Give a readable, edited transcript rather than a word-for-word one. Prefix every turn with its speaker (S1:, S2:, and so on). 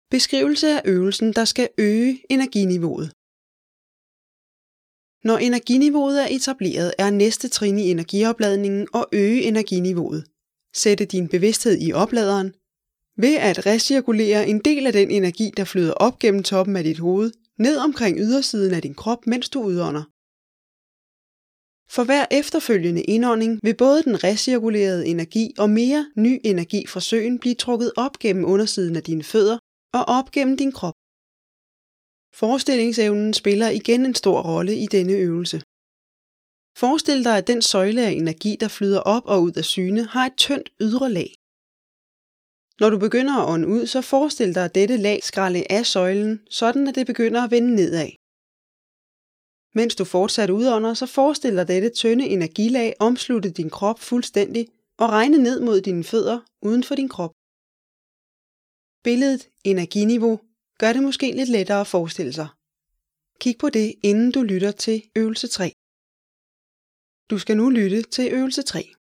S1: Beskrivelse af øvelsen, der skal øge energiniveauet. Når energiniveauet er etableret, er næste trin i energiopladningen at øge energiniveauet. Sætte din bevidsthed i opladeren ved at recirkulere en del af den energi, der flyder op gennem toppen af dit hoved, ned omkring ydersiden af din krop, mens du udånder. For hver efterfølgende indånding vil både den recirkulerede energi og mere ny energi fra søen blive trukket op gennem undersiden af dine fødder og op gennem din krop. Forestillingsevnen spiller igen en stor rolle i denne øvelse. Forestil dig, at den søjle af energi, der flyder op og ud af syne, har et tyndt ydre lag. Når du begynder at ånde ud, så forestil dig, at dette lag skralde af søjlen, sådan at det begynder at vende nedad. Mens du fortsat udånder, så forestil dig dette tynde energilag omslutte din krop fuldstændig og regne ned mod dine fødder uden for din krop. Billedet energiniveau gør det måske lidt lettere at forestille sig. Kig på det, inden du lytter til øvelse 3. Du skal nu lytte til øvelse 3.